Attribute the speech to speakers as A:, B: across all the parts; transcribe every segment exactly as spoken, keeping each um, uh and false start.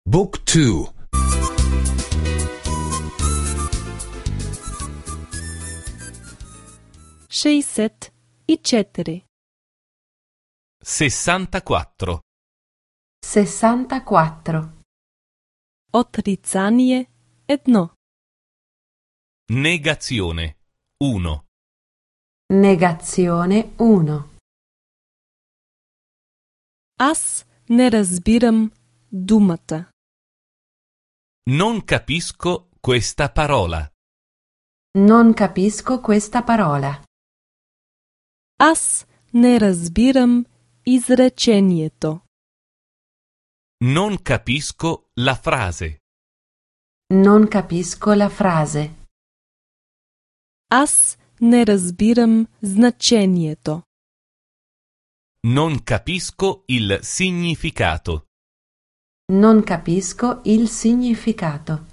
A: Book two.
B: шейсет и четири.
C: sessantaquattro.
D: sessantaquattro.
B: Отрицание едно.
C: Negazione uno.
D: Negazione uno.
B: Аз не разбирам думата.
C: Non capisco questa parola.
D: Non capisco questa parola.
B: Аз не разбирам изречението.
C: Non capisco la frase.
D: Non capisco la frase.
B: Аз не разбирам значението.
C: Non capisco il significato.
D: Non capisco il significato.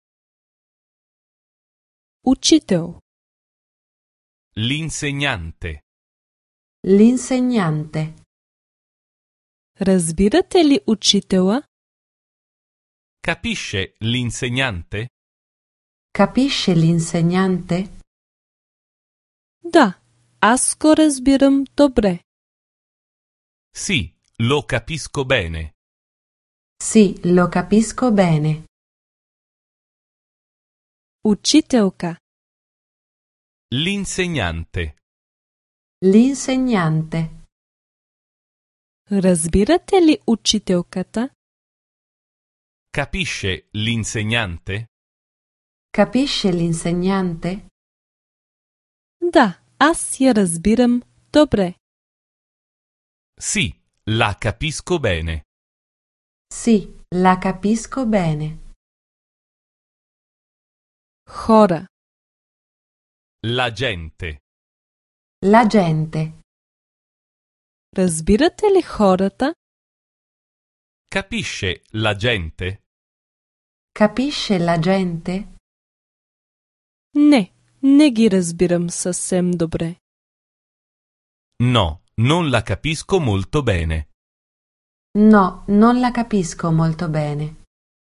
B: Учител.
C: L'insegnante.
D: L'insegnante.
B: Разбирате ли учителя?
C: Capisce l'insegnante?
D: Capisce l'insegnante?
B: Да, аз го разбирам добре.
C: Sì, lo capisco bene.
D: Sì, lo capisco bene.
B: Учителка.
C: L'insegnante.
D: L'insegnante.
B: Разбирате ли учителката?
C: Capisce l'insegnante?
D: Capisce l'insegnante?
B: Да, аз я разбирам добре.
C: Sì, la capisco bene.
D: Sì, la capisco bene.
B: Хора.
C: La gente.
D: La gente.
B: Разбирате ли хората?
C: Capisce la gente?
D: Capisce la gente?
B: Не, не ги разбирам съвсем добре.
C: No, non la capisco molto bene.
D: No, non la capisco molto bene.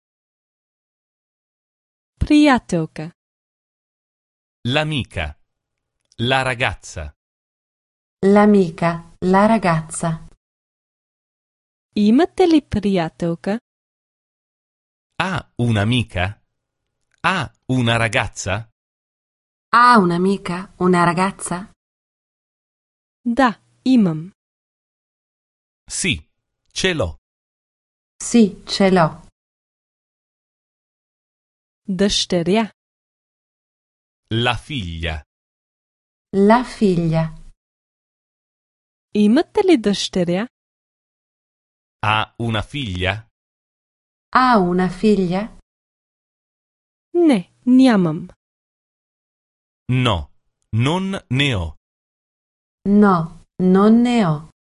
B: Приятелка.
C: L'amica. La ragazza.
D: L'amica, la ragazza.
B: Имате ли приятелка?
C: Ha un'amica? Ha una ragazza?
D: Ha un'amica, una ragazza?
B: Да, имам.
C: Sì, ce l'ho.
D: Sì, ce l'ho.
B: Дъщеря.
C: La figlia.
D: La figlia.
B: Имате ли дъщеря?
C: Ha una figlia?
D: Ha una figlia?
B: Не, нямам.
C: No, non ne ho.
D: No, non ne ho.